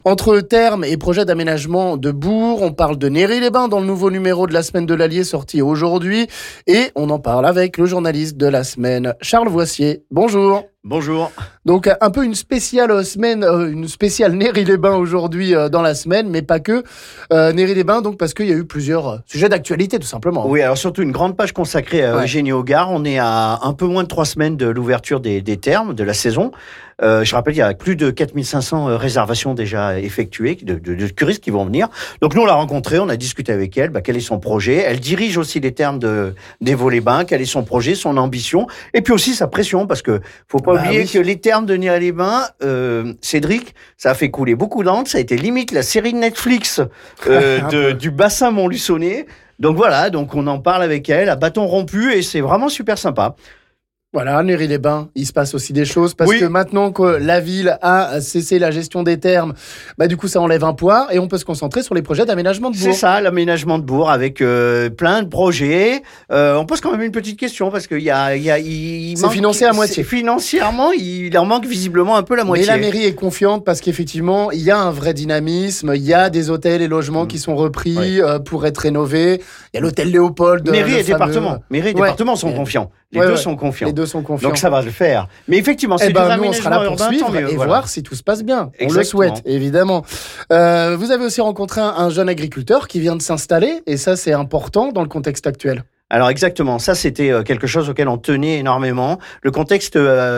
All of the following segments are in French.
Entre termes et projets d'aménagement de bourg, on parle de Néry-les-Bains dans le nouveau numéro de la semaine de l'Allier sorti aujourd'hui. Et on en parle avec le journaliste de la semaine, Charles Voissier. Bonjour. Bonjour. Donc un peu une spéciale semaine, une spéciale Néry-les-Bains aujourd'hui dans la semaine, mais pas que. Néry-les-Bains, donc parce qu'il y a eu plusieurs sujets d'actualité tout simplement. Oui, alors surtout une grande page consacrée à Eugénie Hogarth. On est à un peu moins de 3 semaines de l'ouverture des termes, de la saison. Je rappelle, il y a plus de 4500 réservations déjà effectuées de curistes qui vont venir. Donc nous, on l'a rencontrée, on a discuté avec elle, quel est son projet. Elle dirige aussi les termes d'Évaux-les-Bains, quel est son projet, son ambition, et puis aussi sa pression, parce que faut pas oublier que les termes de Néry-les-Bains, Cédric, ça a fait couler beaucoup d'encre, ça a été limite la série de Netflix du bassin Montluçonné. Donc voilà, donc on en parle avec elle à bâton rompu, et c'est vraiment super sympa. Voilà, Néry-les-Bains, il se passe aussi des choses parce que maintenant que la ville a cessé la gestion des termes, du coup ça enlève un poids et on peut se concentrer sur les projets d'aménagement de bourg. C'est ça, l'aménagement de bourg avec plein de projets. On pose quand même une petite question parce qu'il c'est financé à moitié. Financièrement, il en manque visiblement un peu la moitié. Mais la mairie est confiante parce qu'effectivement, il y a un vrai dynamisme, il y a des hôtels et logements qui sont repris pour être rénovés. Il y a l'hôtel Léopold. Mairie et département sont confiants. Les deux sont confiants. Les deux sont confiants. Donc ça va le faire. Mais effectivement, c'est des aménagements nous, on sera là pour suivre et voir si tout se passe bien. Exactement. On le souhaite, évidemment. Vous avez aussi rencontré un jeune agriculteur qui vient de s'installer et ça, c'est important dans le contexte actuel. Alors exactement, ça c'était quelque chose auquel on tenait énormément. Le contexte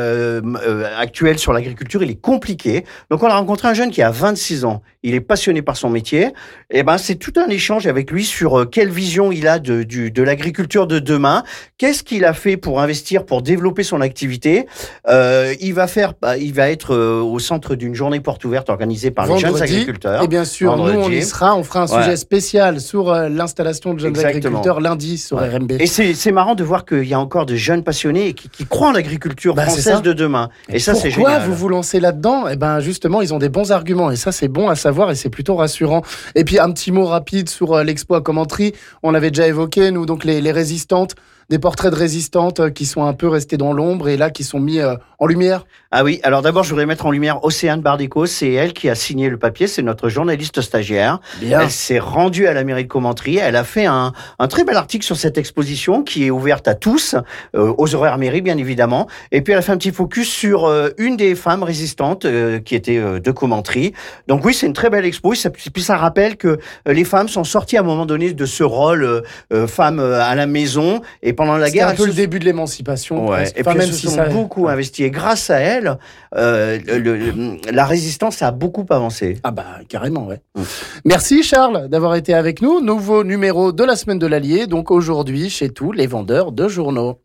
actuel sur l'agriculture, il est compliqué. Donc on a rencontré un jeune qui a 26 ans. Il est passionné par son métier. Et c'est tout un échange avec lui sur quelle vision il a de l'agriculture de demain. Qu'est-ce qu'il a fait pour investir, pour développer son activité. Il va être au centre d'une journée porte ouverte organisée par les jeunes agriculteurs. Et bien sûr, nous on y sera. On fera un sujet spécial sur l'installation de jeunes agriculteurs lundi sur RMB. Et c'est marrant de voir qu'il y a encore de jeunes passionnés qui croient en l'agriculture française de demain. Et ça, c'est génial. Pourquoi vous vous lancez là-dedans ? Justement, ils ont des bons arguments. Et ça, c'est bon à savoir et c'est plutôt rassurant. Et puis, un petit mot rapide sur l'expo à Commentry. On l'avait déjà évoqué, nous, donc les résistantes. Des portraits de résistantes qui sont un peu restés dans l'ombre et là qui sont mis en lumière. Ah oui, alors d'abord je voudrais mettre en lumière Océane Bardéco, c'est elle qui a signé le papier, c'est notre journaliste stagiaire. Bien. Elle s'est rendue à la mairie de Commentry, elle a fait un très bel article sur cette exposition qui est ouverte à tous, aux horaires mairie bien évidemment, et puis elle a fait un petit focus sur une des femmes résistantes qui était de Commentry. Donc oui, c'est une très belle expo, puis ça rappelle que les femmes sont sorties à un moment donné de ce rôle femme à la maison, et pendant la guerre, un peu le début de l'émancipation. Et puis elles se sont beaucoup investies. Et grâce à elle, la résistance a beaucoup avancé. Ah carrément, ouais. Merci Charles d'avoir été avec nous. Nouveau numéro de la semaine de l'Allier, donc aujourd'hui chez tous les vendeurs de journaux.